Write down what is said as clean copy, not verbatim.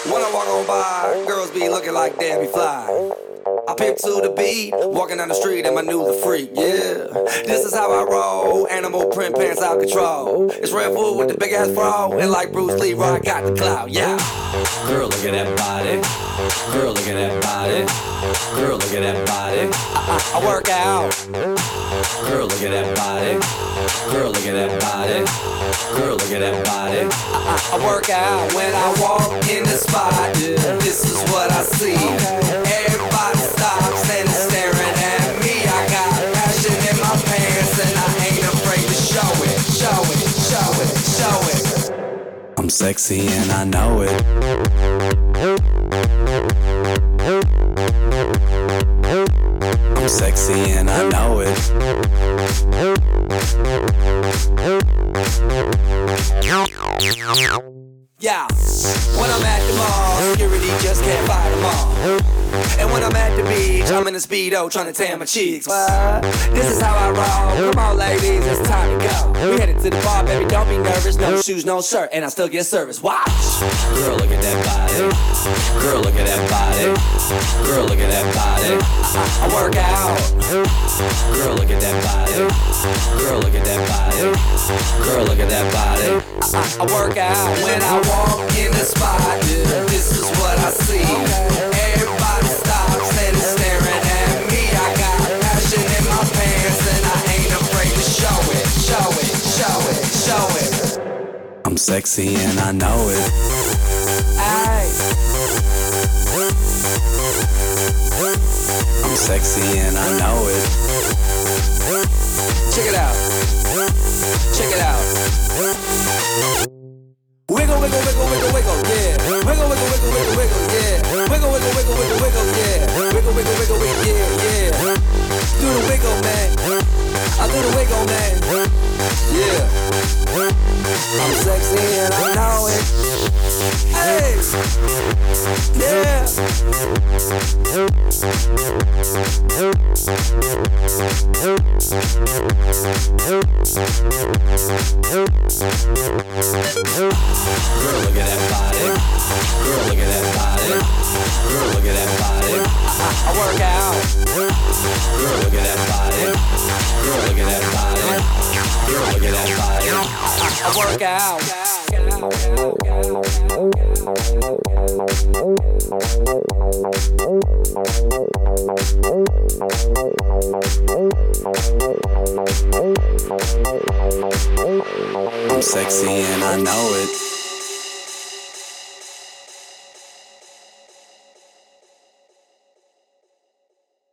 When I walk on by, girls be looking like Debbie Fly. I pimp to the beat, walking down the street and my new the freak, yeah. This is how I roll, animal print pants out control. It's Red Bull with the big ass bra, and like Bruce Lee, I got the clout, yeah. Girl, look at that body. Girl, look at that body. Girl, look at that body. I work out. Girl, look at that body. Girl, look at that body. Girl, look at that body. I work out when I walk in the spot. This is what I see. Everybody stops and is staring at me. I got passion in my pants and I ain't afraid to show it. Show it, show it, show it. I'm sexy and I know it. I'm sexy and I know it. Yeah, when I'm at the mall, security just can't fight them all. And when I'm at the beach, I'm in a Speedo trying to tan my cheeks. What? This is how I roll. Come on, ladies, it's time to go. We headed to the bar, baby, don't be nervous. No shoes, no shirt, and I still get service. Watch. Girl, look at that body. Girl, look at that body. Girl, look at that body. I work out. Girl, look at that body. Girl, look at that body. Girl, look at that body. I work out when I walk in the spot. This is what I see. Everybody stops and is staring at me. I got passion in my pants and I ain't afraid to show it. Show it, show it, show it. I'm sexy and I know it. Aye. I'm sexy and I know it. Check it out. Check it out. Wiggle, wiggle, wiggle, wiggle, wiggle, yeah. Wiggle, wiggle, wiggle, wiggle, wiggle, yeah. Wiggle, wiggle, wiggle, wiggle, wiggle, yeah. Wiggle, wiggle, wiggle, wiggle, yeah, yeah. Do the wiggle, man. I do the wiggle, man. Yeah. I'm sexy and I know it. Hey. Yeah. Girl, look at that body. Girl, look at that body. Girl, look at that body. I work out. Girl, look at that body. Girl, look at that body. Girl, look at that body. I work out. I'm sexy and I know it.